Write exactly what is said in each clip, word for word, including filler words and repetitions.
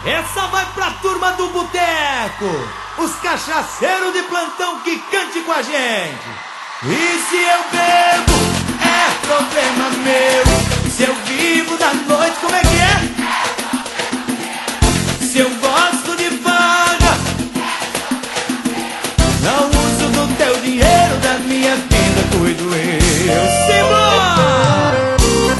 Essa vai pra turma do boteco, os cachaceiros de plantão que cante com a gente. E se eu bebo, é problema meu. Se eu vivo da noite, como é que é? Se eu gosto de vaga, não uso do teu dinheiro, da minha vida cuido eu. Simbora!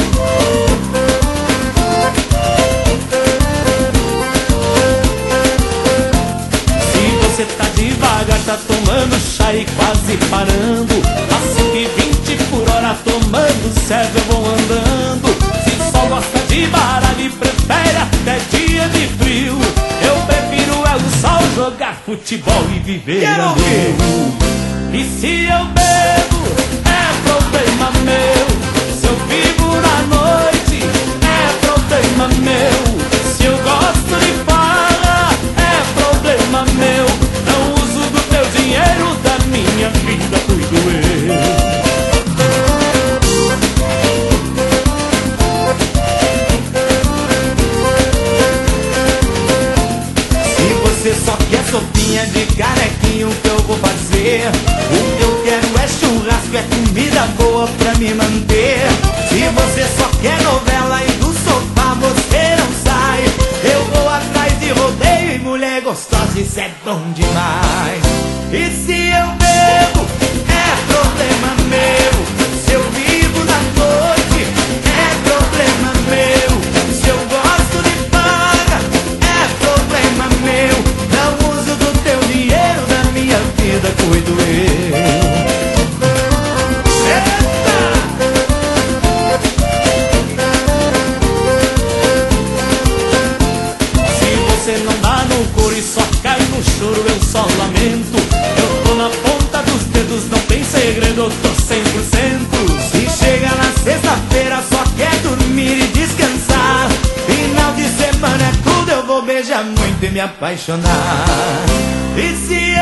Você tá devagar, tá tomando chá e quase parando. A cento e vinte por hora tomando serve, eu vou andando. Se só gosta de baralho e prefere até dia de frio, eu prefiro é o sol, jogar futebol e viver a meu. E se eu bebo, é problema meu. Se eu vivo na noite, é problema meu. Se eu gosto de farra, é problema meu. Não uso do teu dinheiro, da minha vida cuido eu. Se você só quer sopinha de carequinho, o que eu vou fazer? O que eu quero é churrasco, é comida boa pra me manter. Se você só quer novela e do sofá você não sai, eu vou atrás de rodeio e mulher gostosa, isso é bom demais. E se eu bebo, é problema meu. Se eu vivo na noite, é problema meu. Se eu gosto de paga, é problema meu. Não uso do teu dinheiro, da minha vida cuido eu. Choro, eu só lamento. Eu tô na ponta dos dedos, não tem segredo, eu tô cem por cento. Se chega na sexta-feira, só quer dormir e descansar. Final de semana é tudo, eu vou beijar muito e me apaixonar. E se